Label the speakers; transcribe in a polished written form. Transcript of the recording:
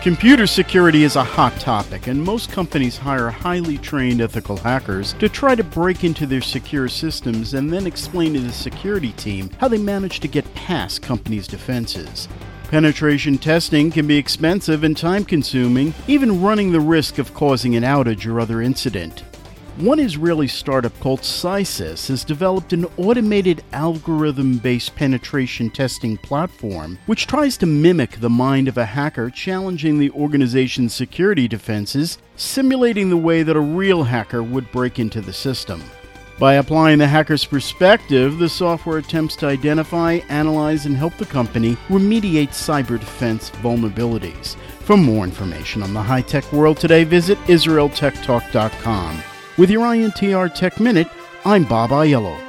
Speaker 1: Computer security is a hot topic, and most companies hire highly trained ethical hackers to try to break into their secure systems and then explain to the security team how they manage to get past companies' defenses. Penetration testing can be expensive and time-consuming, even running the risk of causing an outage or other incident. One Israeli startup called Cysys has developed an automated algorithm-based penetration testing platform which tries to mimic the mind of a hacker challenging the organization's security defenses, simulating the way that a real hacker would break into the system. By applying the hacker's perspective, the software attempts to identify, analyze, and help the company remediate cyber defense vulnerabilities. For more information on the high-tech world today, visit IsraelTechTalk.com. With your INTR Tech Minute, I'm Bob Aiello.